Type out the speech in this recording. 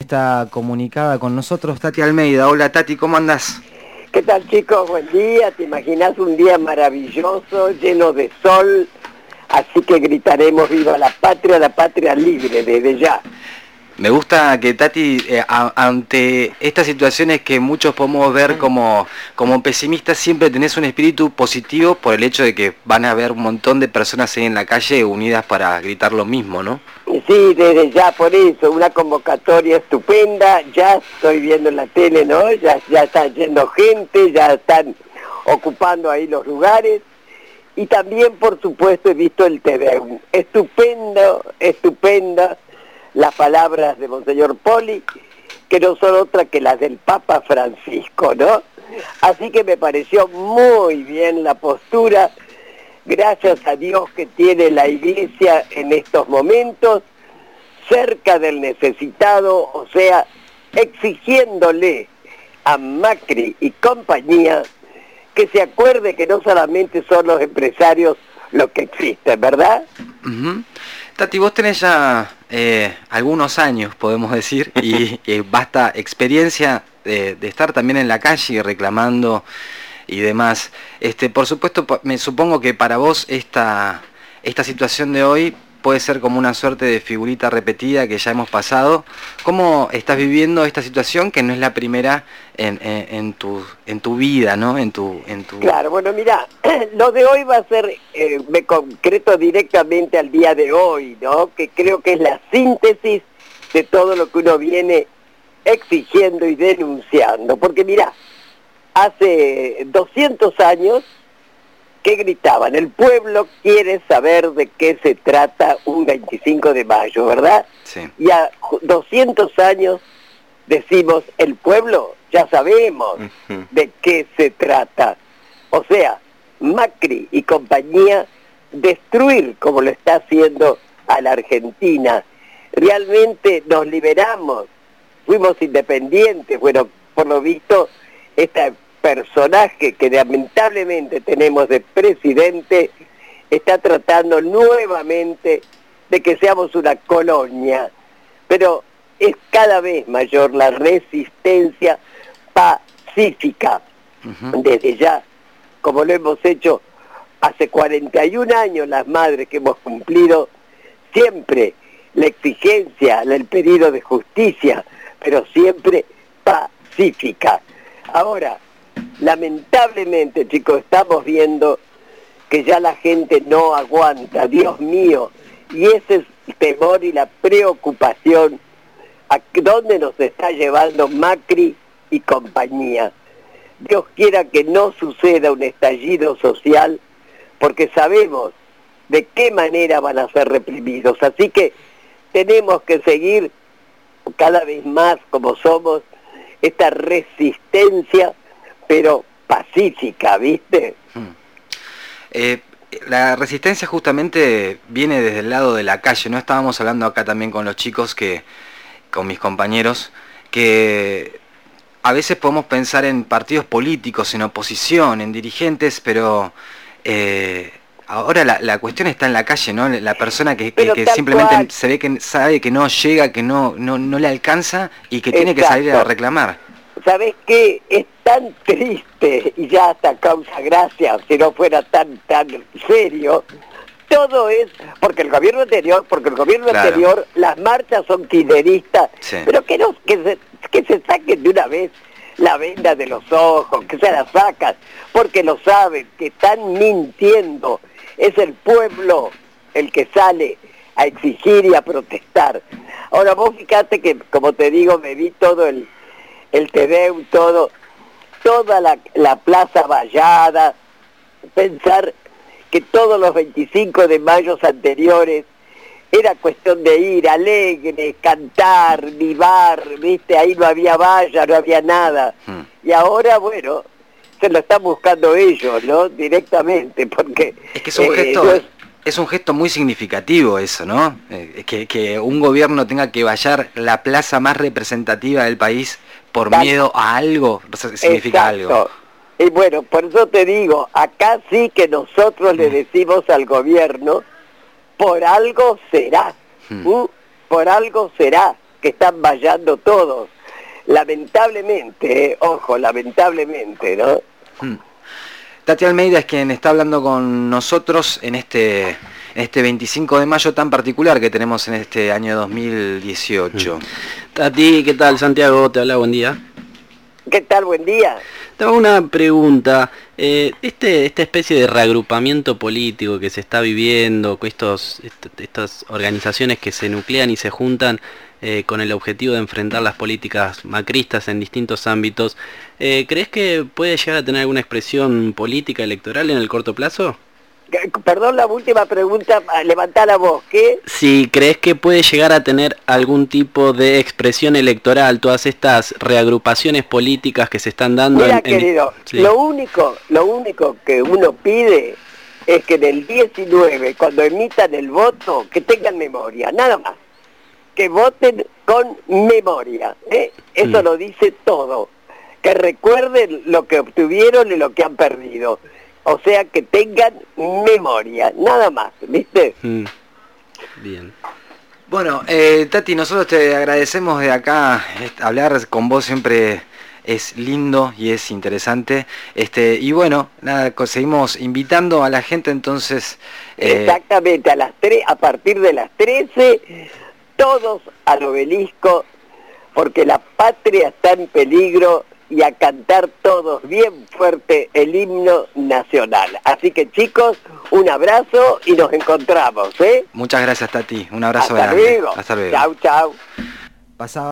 está comunicada con nosotros Tati Almeida. Hola Tati, ¿cómo andás? ¿Qué tal, chicos? Buen día. ¿Te imaginas un día maravilloso, lleno de sol? Así que gritaremos viva la patria libre desde ya. Me gusta que Tati, ante estas situaciones que muchos podemos ver como pesimistas, siempre tenés un espíritu positivo por el hecho de que van a haber un montón de personas ahí en la calle unidas para gritar lo mismo, ¿no? Sí, desde ya, por eso, una convocatoria estupenda. Ya estoy viendo en la tele, ¿no? Ya está yendo gente, ya están ocupando ahí los lugares. Y también, por supuesto, he visto el Te Deum. Estupenda las palabras de Monseñor Poli, que no son otras que las del Papa Francisco, ¿no? Así que me pareció muy bien la postura. Gracias a Dios que tiene la Iglesia en estos momentos, cerca del necesitado, o sea, exigiéndole a Macri y compañía que se acuerde que no solamente son los empresarios los que existen, ¿verdad? Uh-huh. Tati, vos tenés ya algunos años, podemos decir, y basta experiencia de estar también en la calle y reclamando y demás. Por supuesto, me supongo que para vos esta situación de hoy puede ser como una suerte de figurita repetida que ya hemos pasado. ¿Cómo estás viviendo esta situación que no es la primera en tu vida, ¿no? Claro, bueno, mira, lo de hoy va a ser, me concreto directamente al día de hoy, ¿no? Que creo que es la síntesis de todo lo que uno viene exigiendo y denunciando. Porque mira, hace 200 años que gritaban, el pueblo quiere saber de qué se trata un 25 de mayo, ¿verdad? Sí. Y a 200 años decimos, el pueblo ya sabemos de qué se trata. O sea, Macri y compañía, destruir como lo está haciendo a la Argentina. Realmente nos liberamos, fuimos independientes. Bueno, por lo visto, esta personaje que lamentablemente tenemos de presidente está tratando nuevamente de que seamos una colonia, pero es cada vez mayor la resistencia pacífica. Uh-huh. Desde ya, como lo hemos hecho hace 41 años las madres que hemos cumplido, siempre la exigencia, el pedido de justicia, pero siempre pacífica. Ahora, lamentablemente, chicos, estamos viendo que ya la gente no aguanta, Dios mío, y ese es el temor y la preocupación a dónde nos está llevando Macri y compañía. Dios quiera que no suceda un estallido social, porque sabemos de qué manera van a ser reprimidos. Así que tenemos que seguir cada vez más como somos, esta resistencia, pero pacífica, ¿viste? La resistencia justamente viene desde el lado de la calle, ¿no? Estábamos hablando acá también con los chicos, con mis compañeros, que a veces podemos pensar en partidos políticos, en oposición, en dirigentes, pero ahora la cuestión está en la calle, ¿no? La persona que simplemente se ve que sabe que no llega, que no le alcanza y que tiene que salir a reclamar. ¿Sabés qué? Es tan triste, y ya hasta causa gracia, si no fuera tan serio, todo es porque el gobierno anterior, las marchas son kirchneristas, sí. Pero que se saquen de una vez la venda de los ojos, que se la sacan, porque lo saben, que están mintiendo. Es el pueblo el que sale a exigir y a protestar. Ahora vos fíjate que, como te digo, me vi todo el Te Deum, toda la plaza vallada, pensar que todos los 25 de mayo anteriores era cuestión de ir alegre, cantar, vivar, ¿viste? Ahí no había valla, no había nada. Y ahora, bueno, se lo están buscando ellos, ¿no? Directamente, porque... Es que es un gesto muy significativo eso, ¿no? Que un gobierno tenga que vallar la plaza más representativa del país por miedo a algo, significa algo. Y bueno, por eso te digo, acá sí que nosotros le decimos al gobierno, por algo será, por algo será. que están vallando todos. Lamentablemente, ojo, lamentablemente, ¿no? Tati Almeida es quien está hablando con nosotros en este 25 de mayo tan particular que tenemos en este año 2018. Tati, ¿qué tal? Santiago, te habla, buen día. ¿Qué tal? Buen día. Tengo una pregunta. Esta especie de reagrupamiento político que se está viviendo, con estas organizaciones que se nuclean y se juntan con el objetivo de enfrentar las políticas macristas en distintos ámbitos, ¿crees que puede llegar a tener alguna expresión política electoral en el corto plazo? Perdón, la última pregunta, levantá la voz, ¿qué? Si crees que puede llegar a tener algún tipo de expresión electoral, todas estas reagrupaciones políticas que se están dando. Mira, querido, sí. Lo único que uno pide es que en el 19, cuando emitan el voto, que tengan memoria, nada más. Que voten con memoria, ¿eh? Eso lo dice todo. Que recuerden lo que obtuvieron y lo que han perdido. O sea, que tengan memoria, nada más, ¿viste? Bien. Bueno, Tati, nosotros te agradecemos de acá. Hablar con vos siempre es lindo y es interesante. Y bueno, nada, seguimos invitando a la gente entonces. Exactamente, a partir de las 13, todos al obelisco, porque la patria está en peligro, y a cantar todos bien fuerte el himno nacional. Así que, chicos, un abrazo y nos encontramos, ¿eh? Muchas gracias, Tati. Un abrazo grande. Hasta luego. Hasta luego. Chau, chau. Pasaba